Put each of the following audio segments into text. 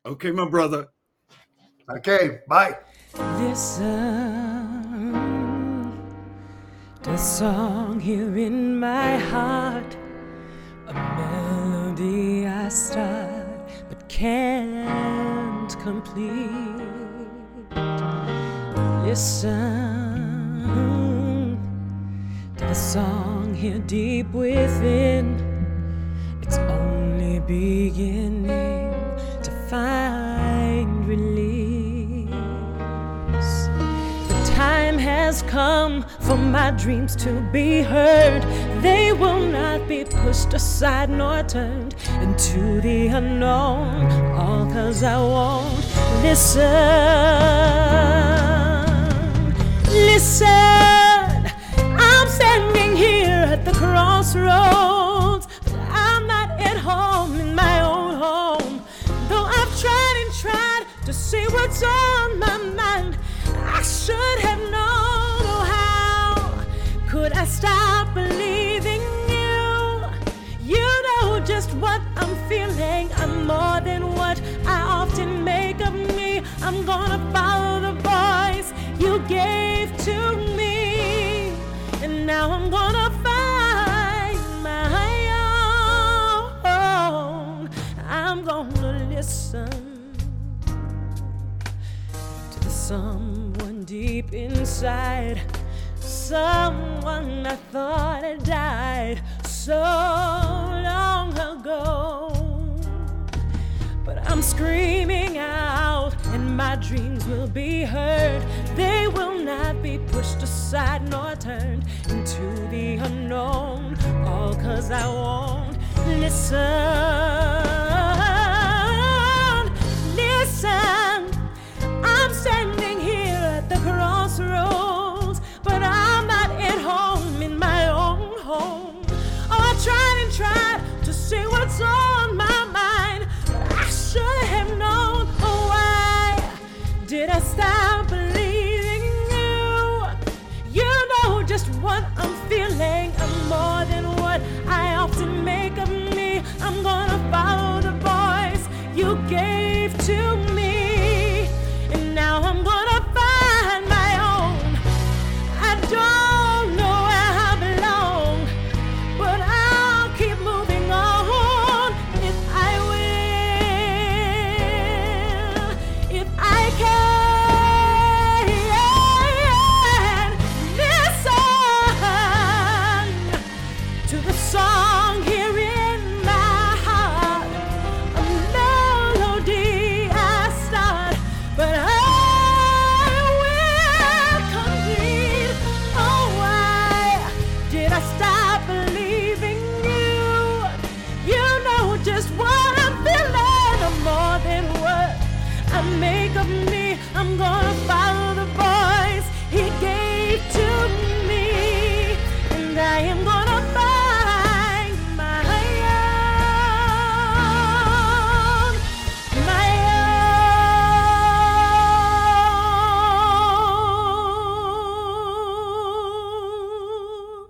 Okay, my brother. Okay, bye. Listen, the song here in my heart, a melody I start but can't complete. Listen to the song here deep within. It's only beginning to find release. The time has come for my dreams to be heard. They will not be pushed aside nor turned into the unknown, all 'cause I won't listen. Listen, I'm standing here at the crossroads, but I'm not at home in my own home. Though I've tried and tried to see what's on my mind, I should have known. Oh, how could I stop believing you? You know just what I'm feeling. I'm more than what I often make of me. I'm gonna follow the voice you gave to me, and now I'm gonna find my own. I'm gonna listen to the someone deep inside, someone I thought had died so long ago. But I'm screaming out, and my dreams will be heard. They will not be pushed aside nor turned into the unknown, all 'cause I won't listen. Listen, I'm standing here at the crossroads, but I'm not at home in my own home. Oh, I tried and tried to see what's on my mind, but I should have known. Oh, why did I stop believing you? You know just what I'm feeling. I'm more than what I often make of me. I'm gonna follow the voice you gave to me, and now I'm gonna find my own. I don't know where I belong, but I'll keep moving on if I will, if I can. Listen to the song here in my heart, a melody I start, but I will complete. Oh, why did I stop believing you? You know just what I'm feeling. I'm more than what I make of me. I'm gonna follow the voice he gave to me, and I am gonna find my own, my own.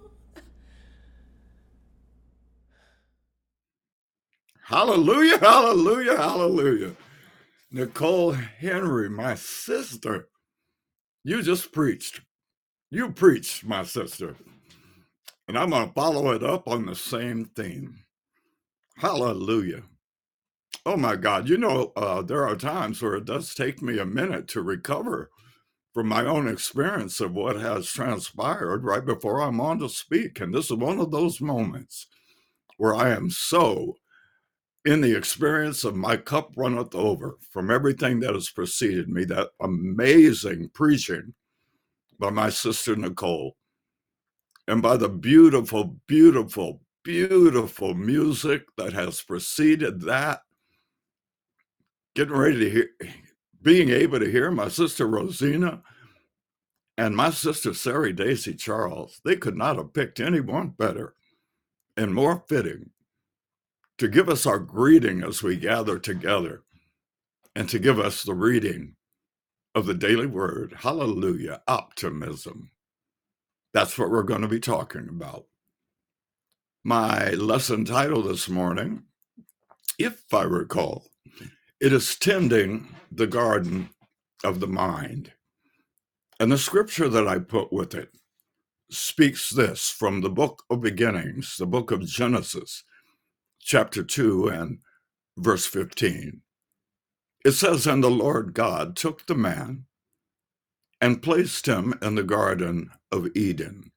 Hallelujah, hallelujah, hallelujah. Nicole Henry, my sister, you just preached. You preached, my sister. And I'm going to follow it up on the same theme. Hallelujah. Oh my God. There are times where it does take me a minute to recover from my own experience of what has transpired right before I'm on to speak. And this is one of those moments where I am so in the experience of my cup runneth over from everything that has preceded me, that amazing preaching by my sister Nicole, and by the beautiful, beautiful, beautiful music that has preceded that. Getting ready to hear, being able to hear my sister Rosina and my sister Sarah Daisy Charles. They could not have picked anyone better and more fitting to give us our greeting as we gather together, and to give us the reading of the daily word. Hallelujah. Optimism. That's what we're going to be talking about. My lesson title this morning, if I recall, It is tending the garden of the mind. And the scripture that I put with it speaks this from the book of beginnings, the book of Genesis, chapter 2 and verse 15. It says, "And the Lord God took the man and placed him in the garden of Eden,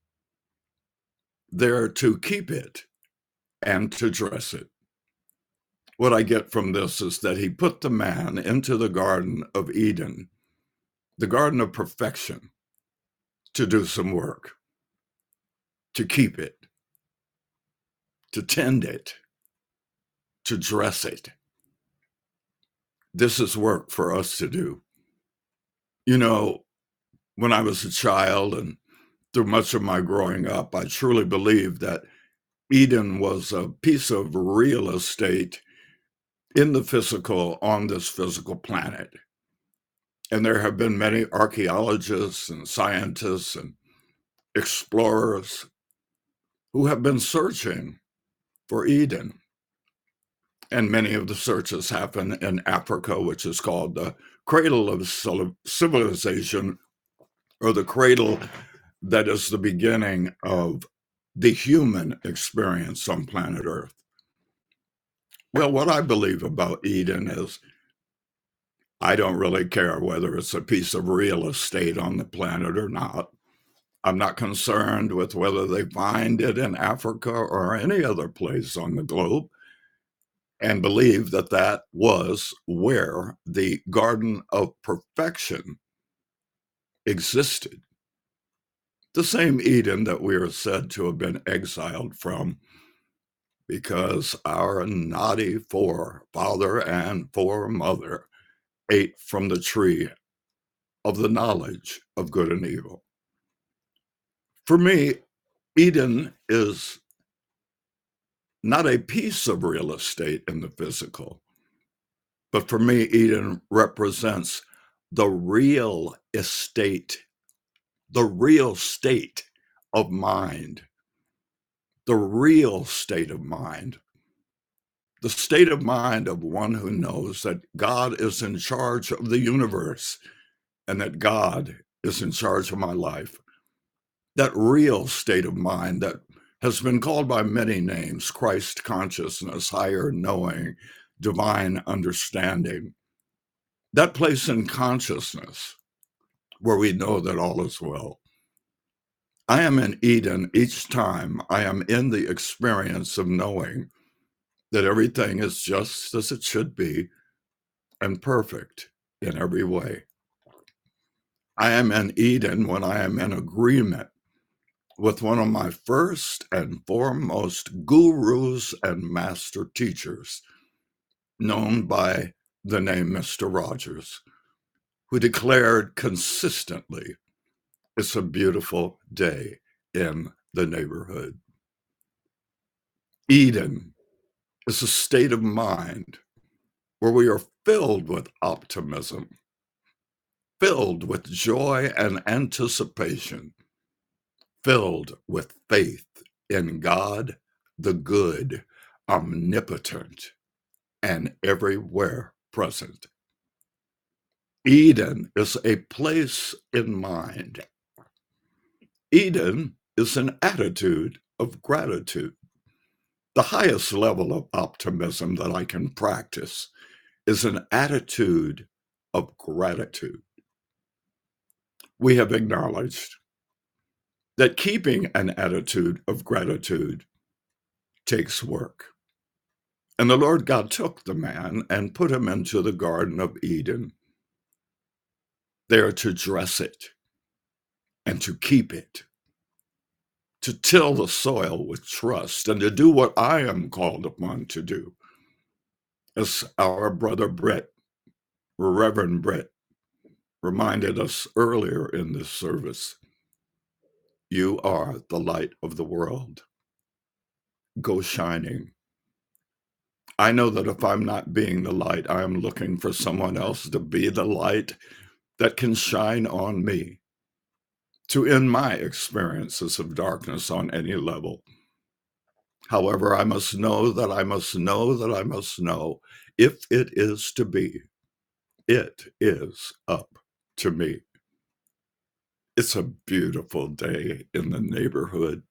there to keep it and to dress it." What I get from this is that he put the man into the garden of Eden, the garden of perfection, to do some work, to keep it, to tend it, to dress it. This is work for us to do. You know, when I was a child and through much of my growing up, I truly believed that Eden was a piece of real estate in the physical, on this physical planet. And there have been many archaeologists and scientists and explorers who have been searching for Eden. And many of the searches happen in Africa, which is called the cradle of civilization, or the cradle that is the beginning of the human experience on planet Earth. Well, what I believe about Eden is I don't really care whether it's a piece of real estate on the planet or not. I'm not concerned with whether they find it in Africa or any other place on the globe, and believe that that was where the Garden of Perfection existed. The same Eden that we are said to have been exiled from because our naughty forefather and foremother ate from the tree of the knowledge of good and evil. For me, Eden is not a piece of real estate in the physical, but for me, Eden represents the real estate, the real state of mind, the real state of mind, the state of mind of one who knows that God is in charge of the universe and that God is in charge of my life. That real state of mind that has been called by many names: Christ consciousness, higher knowing, divine understanding. That place in consciousness where we know that all is well. I am in Eden each time I am in the experience of knowing that everything is just as it should be and perfect in every way. I am in Eden when I am in agreement with one of my first and foremost gurus and master teachers, known by the name Mr. Rogers, who declared consistently, "It's a beautiful day in the neighborhood." Eden is a state of mind where we are filled with optimism, filled with joy and anticipation, filled with faith in God, the good, omnipotent, and everywhere present. Eden is a place in mind. Eden is an attitude of gratitude. The highest level of optimism that I can practice is an attitude of gratitude. We have acknowledged that keeping an attitude of gratitude takes work. And the Lord God took the man and put him into the Garden of Eden, there to dress it and to keep it, to till the soil with trust, and to do what I am called upon to do. As our brother Brett, Reverend Brett, reminded us earlier in this service, you are the light of the world. Go shining. I know that if I'm not being the light, I am looking for someone else to be the light that can shine on me, to end my experiences of darkness on any level. However, I must know that I must know that I must know if it is to be. It is up to me. It's a beautiful day in the neighborhood.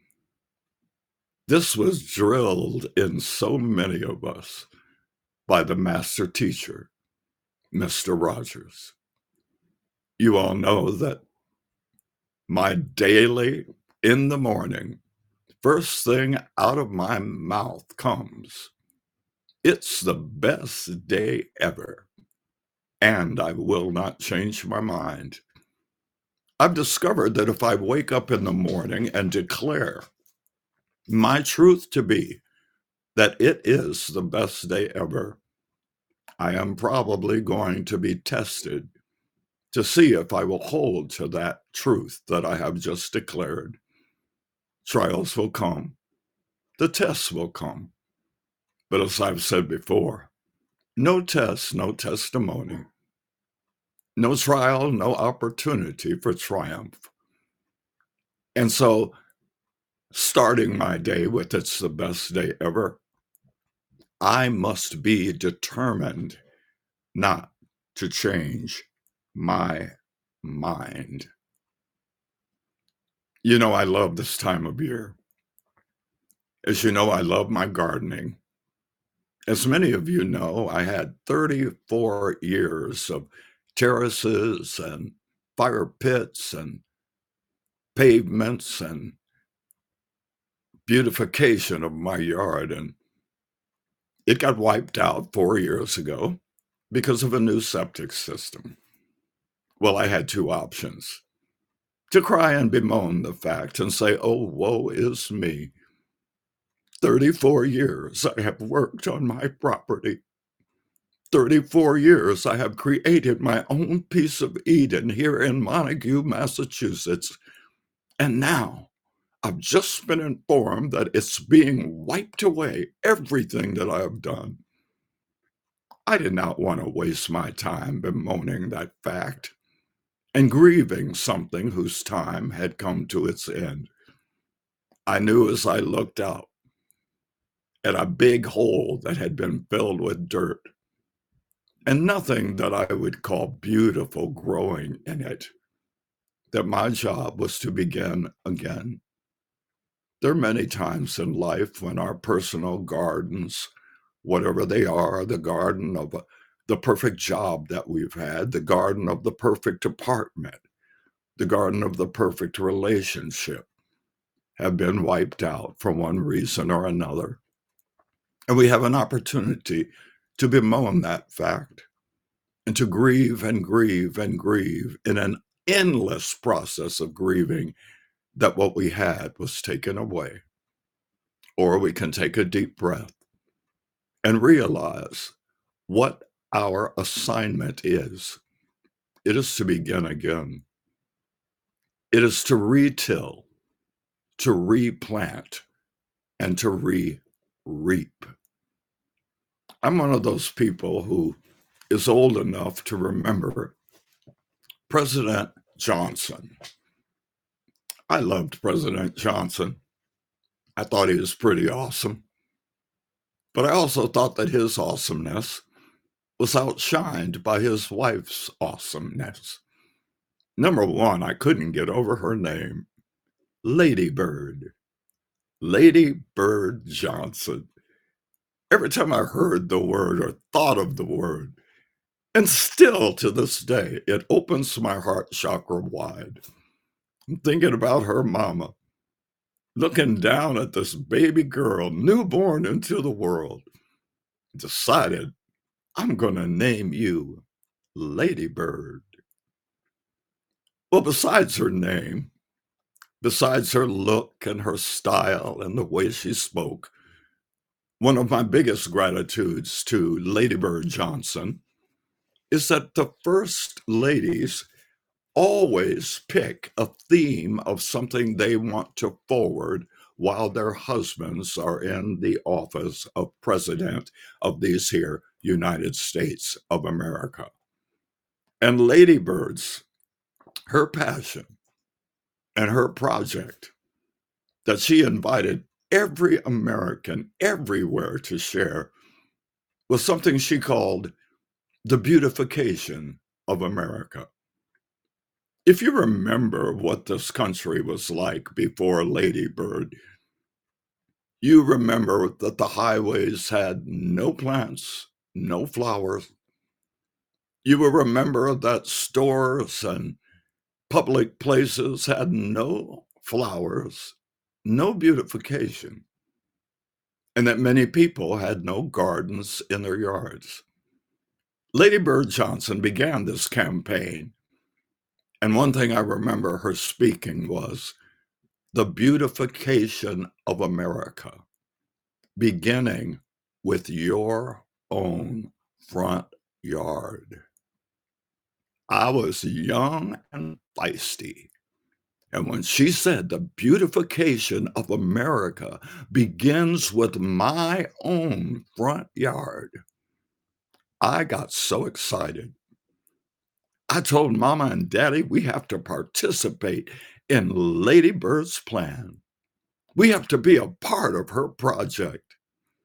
This was drilled in so many of us by the master teacher, Mr. Rogers. You all know that my daily, in the morning, first thing out of my mouth comes, "It's the best day ever, and I will not change my mind." I've discovered that if I wake up in the morning and declare my truth to be that it is the best day ever, I am probably going to be tested to see if I will hold to that truth that I have just declared. Trials will come, the tests will come, but as I've said before, no test, no testimony, no trial, no opportunity for triumph. And so, starting my day with "It's the best day ever," I must be determined not to change my mind. You know, I love this time of year. As you know, I love my gardening. As many of you know, I had 34 years of terraces and fire pits and pavements and beautification of my yard, and it got wiped out 4 years ago because of a new septic system. Well, I had two options: to cry and bemoan the fact and say, "Oh, woe is me. 34 years I have worked on my property. 34 years I have created my own piece of Eden here in Montague, Massachusetts, and now I've just been informed that it's being wiped away, everything that I have done." I did not want to waste my time bemoaning that fact and grieving something whose time had come to its end. I knew as I looked out at a big hole that had been filled with dirt and nothing that I would call beautiful growing in it, that my job was to begin again. There are many times in life when our personal gardens, whatever they are, the garden of the perfect job that we've had, the garden of the perfect apartment, the garden of the perfect relationship, have been wiped out for one reason or another. And we have an opportunity to bemoan that fact and to grieve and grieve and grieve in an endless process of grieving that what we had was taken away. Or we can take a deep breath and realize what our assignment is. It is to begin again. It is to retill, to replant, and to reap. I'm one of those people who is old enough to remember President Johnson. I loved President Johnson. I thought he was pretty awesome. But I also thought that his awesomeness was outshined by his wife's awesomeness. Number one, I couldn't get over her name, Lady Bird. Lady Bird Johnson. Every time I heard the word or thought of the word, and still to this day, it opens my heart chakra wide. I'm thinking about her mama, looking down at this baby girl, newborn into the world, decided, "I'm going to name you Lady Bird." Well, besides her name, besides her look and her style and the way she spoke, one of my biggest gratitudes to Lady Bird Johnson is that the first ladies always pick a theme of something they want to forward while their husbands are in the office of president of these here United States of America. And Lady Bird's, her passion and her project that she invited every American everywhere to share was something she called the beautification of America. If you remember what this country was like before Lady Bird, you remember that the highways had no plants, no flowers. You will remember that stores and public places had no flowers, no beautification, and that many people had no gardens in their yards. Lady Bird Johnson began this campaign, and one thing I remember her speaking was the beautification of America, beginning with your own front yard. I was young and feisty. And when she said the beautification of America begins with my own front yard, I got so excited. I told Mama and Daddy we have to participate in Lady Bird's plan. We have to be a part of her project.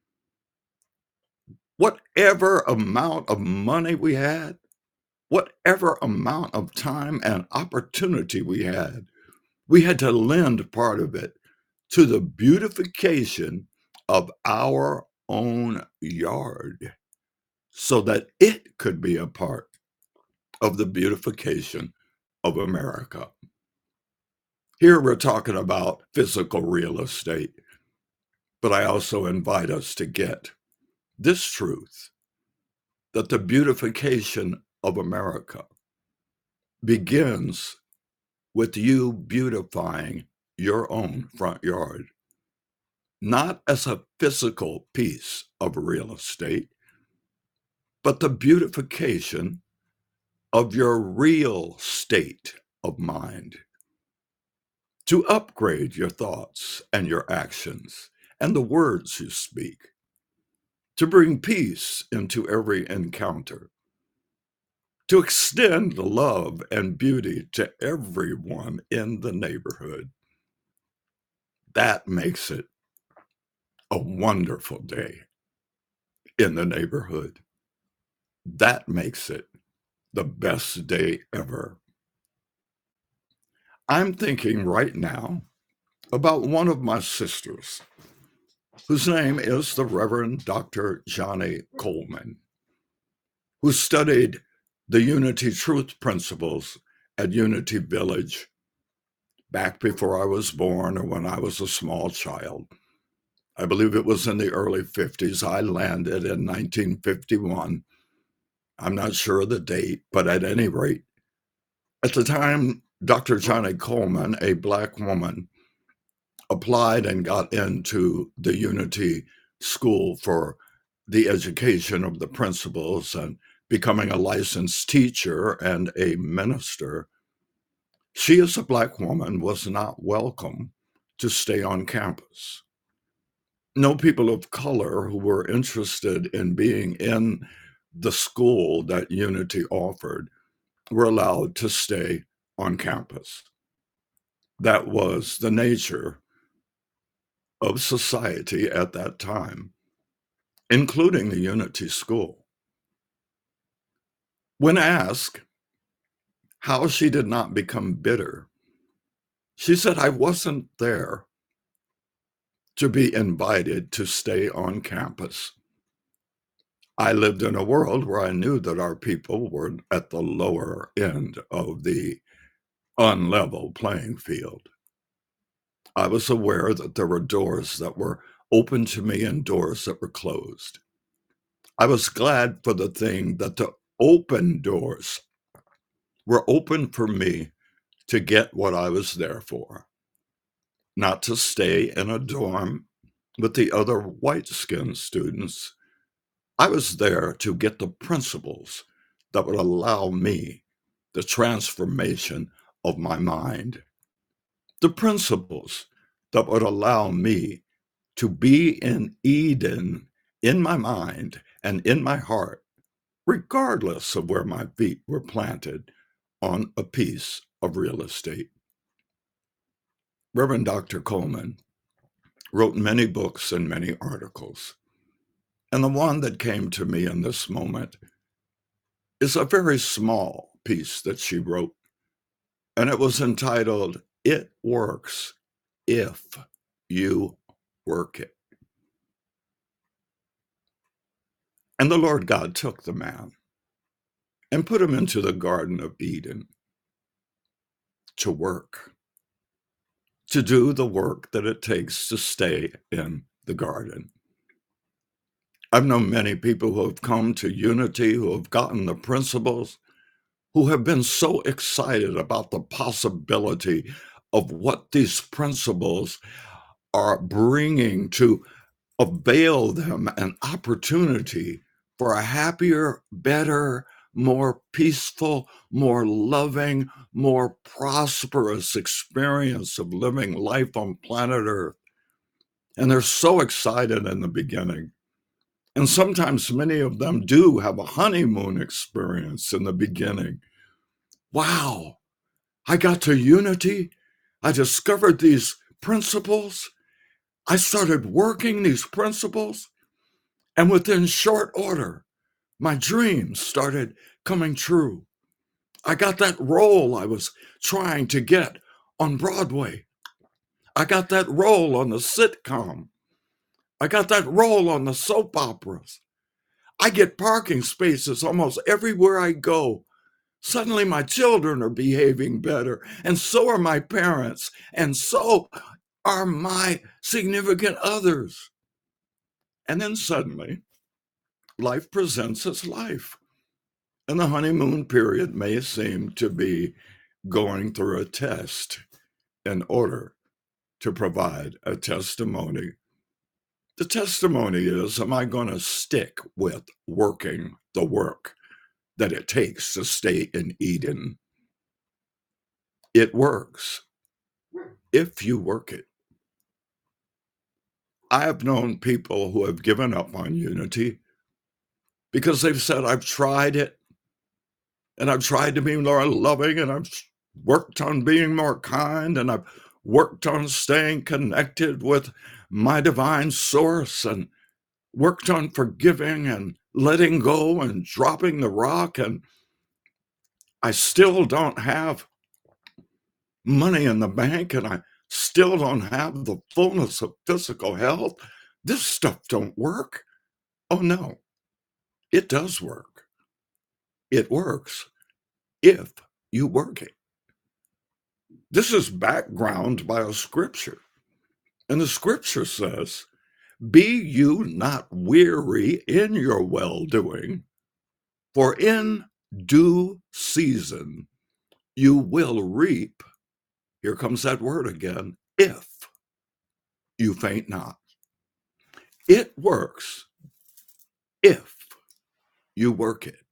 Whatever amount of money we had, whatever amount of time and opportunity we had to lend part of it to the beautification of our own yard so that it could be a part of the beautification of America. Here we're talking about physical real estate, but I also invite us to get this truth that the beautification of America begins with you beautifying your own front yard, not as a physical piece of real estate, but the beautification of your real state of mind, to upgrade your thoughts and your actions and the words you speak, to bring peace into every encounter, to extend love and beauty to everyone in the neighborhood. That makes it a wonderful day in the neighborhood. That makes it the best day ever. I'm thinking right now about one of my sisters, whose name is the Reverend Dr. Johnny Coleman, who studied the Unity Truth Principles at Unity Village back before I was born or when I was a small child. I believe it was in the early 50s. I landed in 1951. I'm not sure of the date, but at any rate, at the time, Dr. Johnny Coleman, a Black woman, applied and got into the Unity School for the education of the principals and becoming a licensed teacher and a minister. She, as a Black woman, was not welcome to stay on campus. No people of color who were interested in being in the school that Unity offered were allowed to stay on campus. That was the nature of society at that time, including the Unity School. When asked how she did not become bitter, she said, I wasn't there to be invited to stay on campus. I lived in a world where I knew that our people were at the lower end of the unlevel playing field. I was aware that there were doors that were open to me and doors that were closed. I was glad for the thing that the open doors were open for me to get what I was there for, not to stay in a dorm with the other white-skinned students. I was there to get the principles that would allow me the transformation of my mind, the principles that would allow me to be in Eden in my mind and in my heart, regardless of where my feet were planted on a piece of real estate. Reverend Dr. Coleman wrote many books and many articles. And the one that came to me in this moment is a very small piece that she wrote. And it was entitled, "It Works If You Work It." And the Lord God took the man and put him into the Garden of Eden to work, to do the work that it takes to stay in the garden. I've known many people who have come to Unity, who have gotten the principles, who have been so excited about the possibility of what these principles are bringing to avail them an opportunity for a happier, better, more peaceful, more loving, more prosperous experience of living life on planet Earth. And they're so excited in the beginning. And sometimes many of them do have a honeymoon experience in the beginning. Wow, I got to Unity. I discovered these principles. I started working these principles. And within short order, my dreams started coming true. I got that role I was trying to get on Broadway. I got that role on the sitcom. I got that role on the soap operas. I get parking spaces almost everywhere I go. Suddenly my children are behaving better, and so are my parents, and so are my significant others. And then suddenly, life presents its life. And the honeymoon period may seem to be going through a test in order to provide a testimony. The testimony is, am I going to stick with working the work that it takes to stay in Eden? It works if you work it. I have known people who have given up on Unity because they've said, I've tried it, and I've tried to be more loving, and I've worked on being more kind, and I've worked on staying connected with my divine source, and worked on forgiving and letting go and dropping the rock, and I still don't have money in the bank, and I still don't have the fullness of physical health. This stuff don't work. Oh no, it does work. It works if you work it. This is background by a scripture. And the scripture says, be you not weary in your well-doing, for in due season you will reap. Here comes that word again, if you faint not. It works if you work it.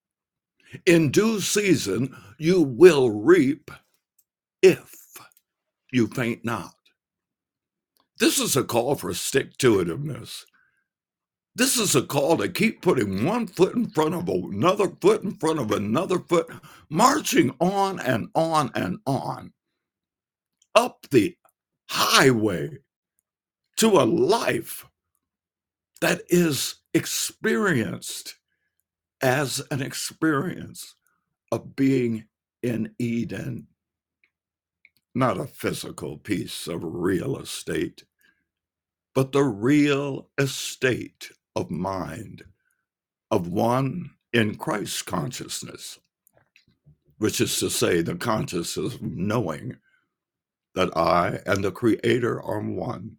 In due season you will reap if you faint not. This is a call for stick-to-itiveness. This is a call to keep putting one foot in front of another foot in front of another foot, marching on and on and on, up the highway to a life that is experienced as an experience of being in Eden, not a physical piece of real estate, but the real estate of mind of one in Christ consciousness, which is to say the consciousness of knowing that I and the Creator are one.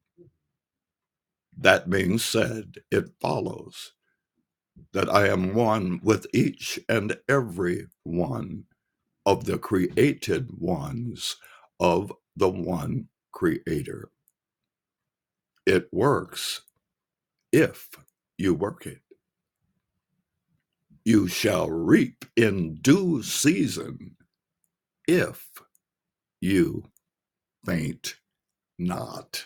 That being said, it follows that I am one with each and every one of the created ones of the one Creator. It works if you work it. You shall reap in due season if you faint not.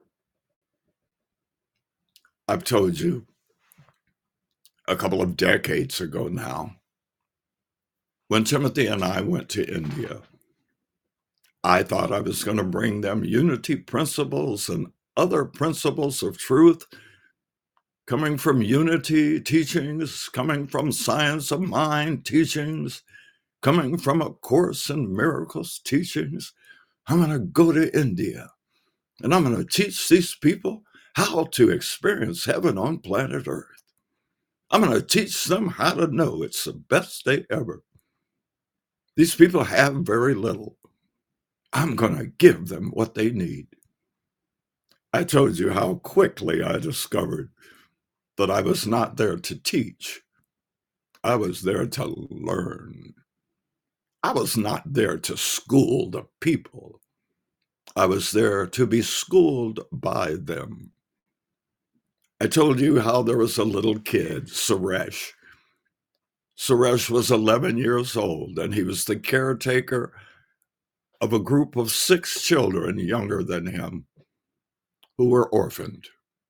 I've told you a couple of decades ago now, when Timothy and I went to India, I thought I was going to bring them Unity principles and other principles of truth, coming from unity teachings, coming from science of mind teachings, coming from A Course in Miracles teachings. I'm going to go to India and I'm going to teach these people how to experience heaven on planet Earth. I'm going to teach them how to know it's the best day ever. These people have very little. I'm going to give them what they need. I told you how quickly I discovered that I was not there to teach. I was there to learn. I was not there to school the people. I was there to be schooled by them. I told you how there was a little kid, Suresh. Suresh was 11 years old, and he was the caretaker of a group of 6 children younger than him who were orphaned.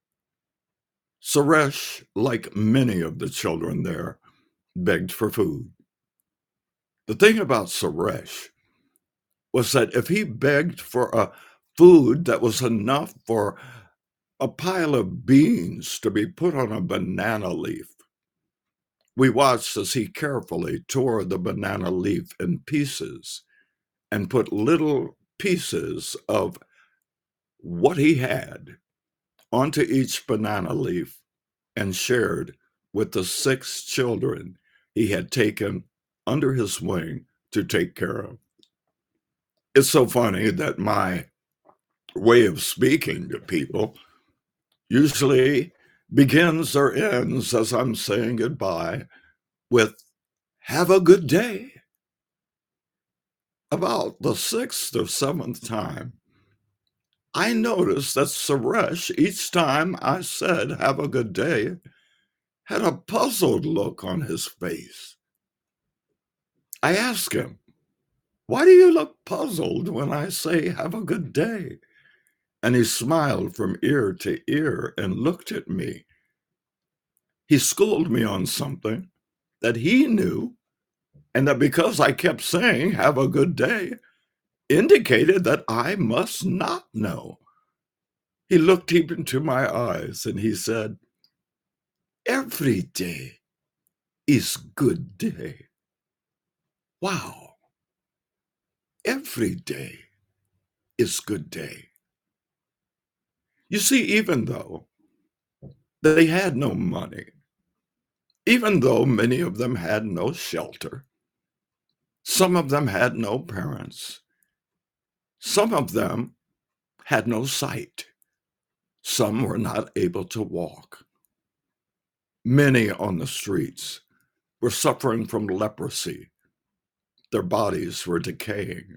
Suresh, like many of the children there, begged for food. The thing about Suresh was that if he begged for a food that was enough for a pile of beans to be put on a banana leaf, we watched as he carefully tore the banana leaf in pieces and put little pieces of what he had onto each banana leaf and shared with the 6 children he had taken under his wing to take care of. It's so funny that my way of speaking to people usually begins or ends as I'm saying goodbye with, "Have a good day." About the 6th or 7th time, I noticed that Suresh, each time I said, "Have a good day," had a puzzled look on his face. I asked him, "Why do you look puzzled when I say, 'Have a good day'?" And he smiled from ear to ear and looked at me. He schooled me on something that he knew, and that because I kept saying, "Have a good day," indicated that I must not know. He looked deep into my eyes and he said, "Every day is good day." Wow. Every day is good day. You see, even though they had no money, even though many of them had no shelter, some of them had no parents, some of them had no sight, some were not able to walk. Many on the streets were suffering from leprosy. Their bodies were decaying.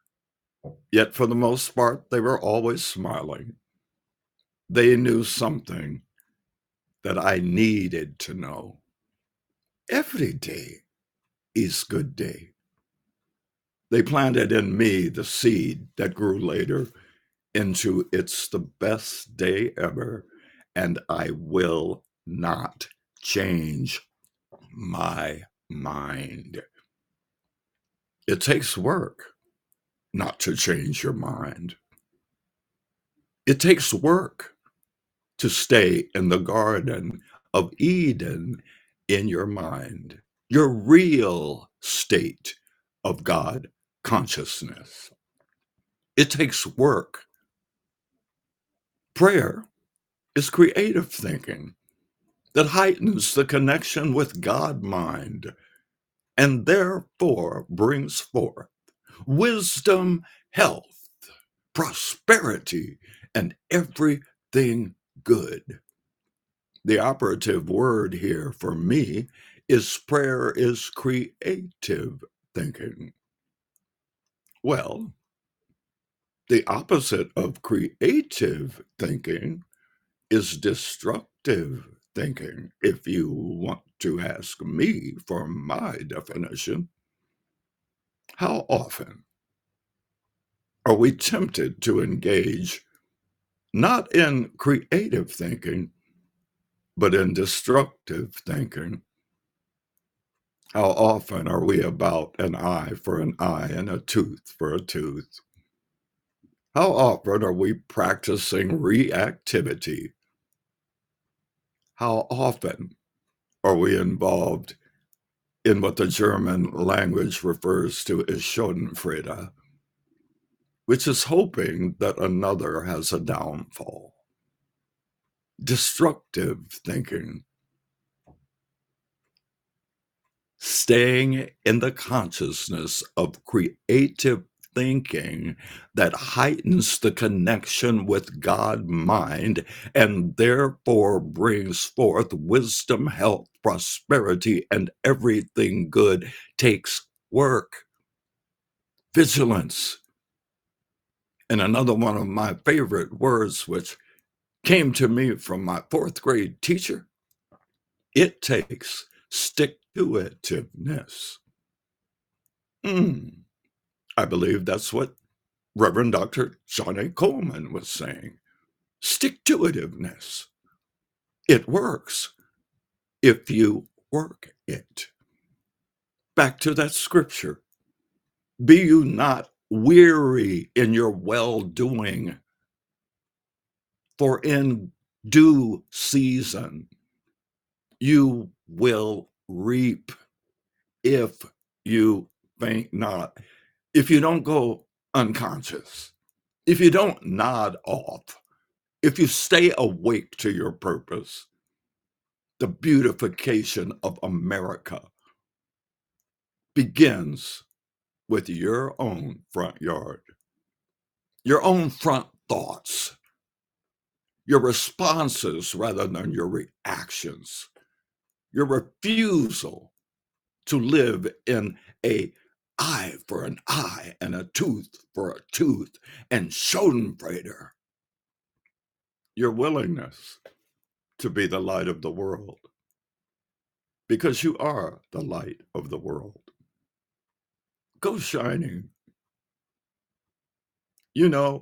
Yet for the most part, they were always smiling. They knew something that I needed to know. Every day is good day. They planted in me the seed that grew later into "It's the best day ever, and I will not change my mind." It takes work not to change your mind. It takes work to stay in the Garden of Eden in your mind, your real state of God consciousness. It takes work. Prayer is creative thinking that heightens the connection with God mind and therefore brings forth wisdom, health, prosperity, and everything good. The operative word here for me is prayer is creative thinking. Well, the opposite of creative thinking is destructive thinking, if you want to ask me for my definition. How often are we tempted to engage not in creative thinking, but in destructive thinking? How often are we about an eye for an eye and a tooth for a tooth? How often are we practicing reactivity? How often are we involved in what the German language refers to as Schadenfreude, which is hoping that another has a downfall? Destructive thinking. Staying in the consciousness of creative thinking that heightens the connection with God mind and therefore brings forth wisdom, health, prosperity, and everything good takes work. Vigilance. And another one of my favorite words, which came to me from my fourth grade teacher, it takes stick-to-itiveness. I believe that's what Reverend Dr. John A. Coleman was saying. Stick-to-itiveness. It works if you work it. Back to that scripture. Be you not weary in your well-doing, for in due season you will reap if you faint not. If you don't go unconscious, if you don't nod off, if you stay awake to your purpose, the beautification of America begins with your own front yard, your own front thoughts, your responses rather than your reactions, your refusal to live in a eye for an eye and a tooth for a tooth and Schadenfreude, your willingness to be the light of the world, because you are the light of the world. Go shining. You know,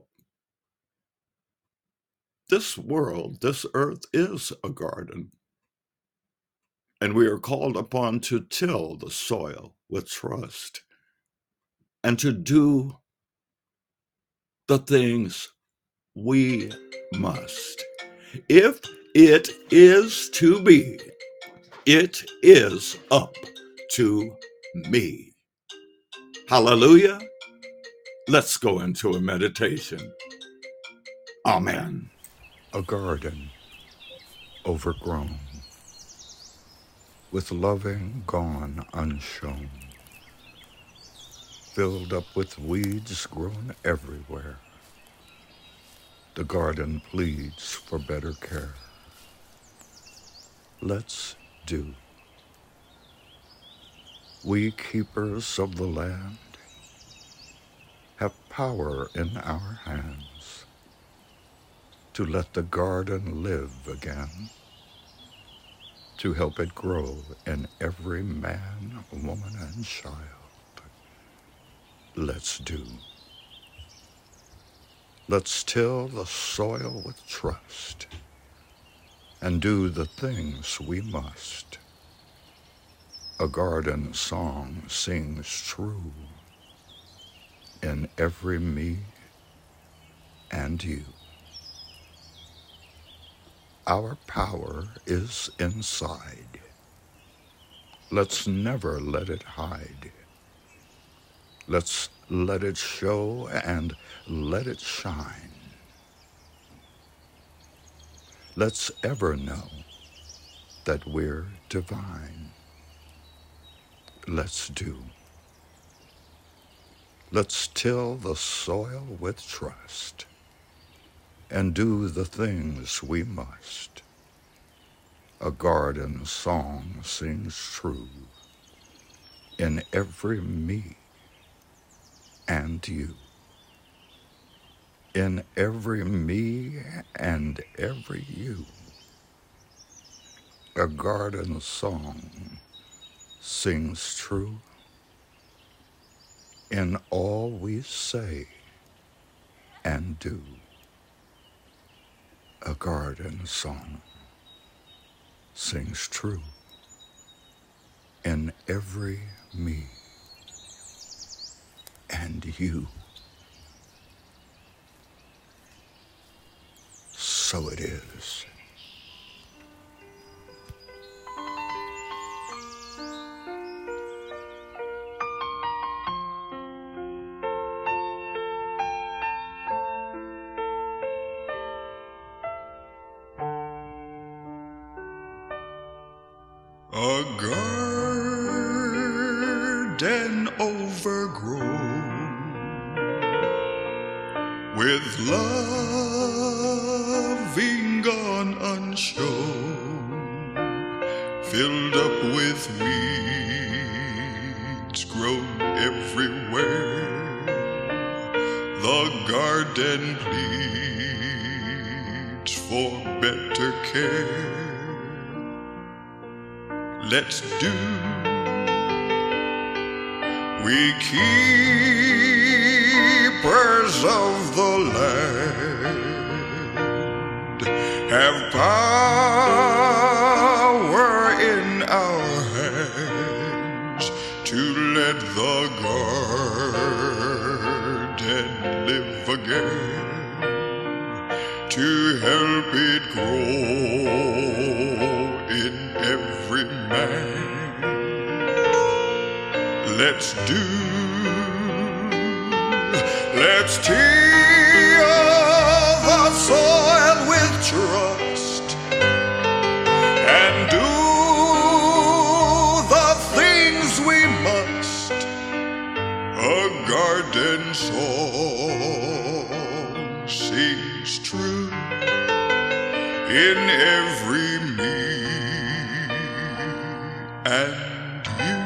this world, this earth is a garden, and we are called upon to till the soil with trust and to do the things we must. If it is to be, it is up to me. Hallelujah. Let's go into a meditation. Amen. A garden overgrown, with loving gone unshown, filled up with weeds grown everywhere. The garden pleads for better care. Let's do. We keepers of the land have power in our hands to let the garden live again, to help it grow in every man, woman, and child. Let's do. Let's till the soil with trust and do the things we must. A garden song sings true in every me and you. Our power is inside. Let's never let it hide. Let's let it show and let it shine. Let's ever know that we're divine. Let's do. Let's till the soil with trust and do the things we must. A garden song sings true in every me and you. In every me and every you. A garden song sings true in all we say and do. A garden song sings true in every me and you. so it is. A garden overgrown with loving gone unshown, filled up with weeds grown everywhere. The garden pleads for better care. Let's do. We keepers of the land have power in our hands to let the garden live again, to help it grow in every man. Let's do. Let's till the soil with trust and do the things we must. A garden song sings true in every me and you.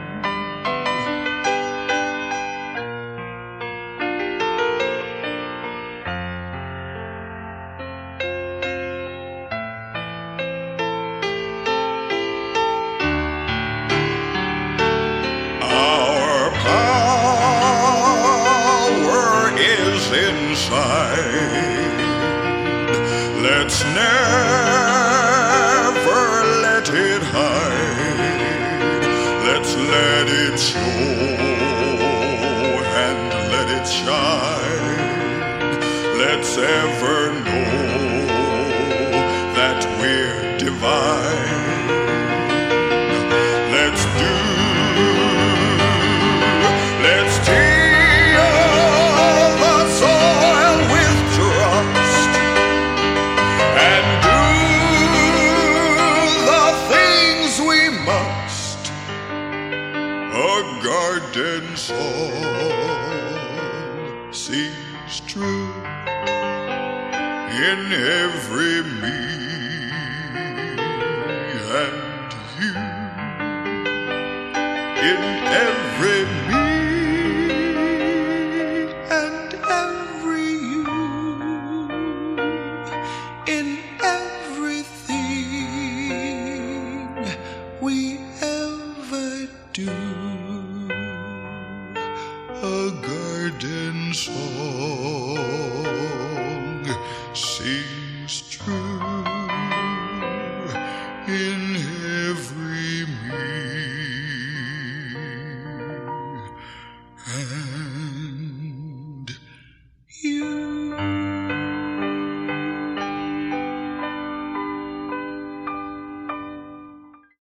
Our power is inside. Let's never let it hide. Let's let it show and let it shine. Let's ever know that we're divine. Let's do. Let's till the soil with trust and do the things we must. A garden song seems true in every me and you, in every me and every you, in everything we ever do. A garden song sings true in every me.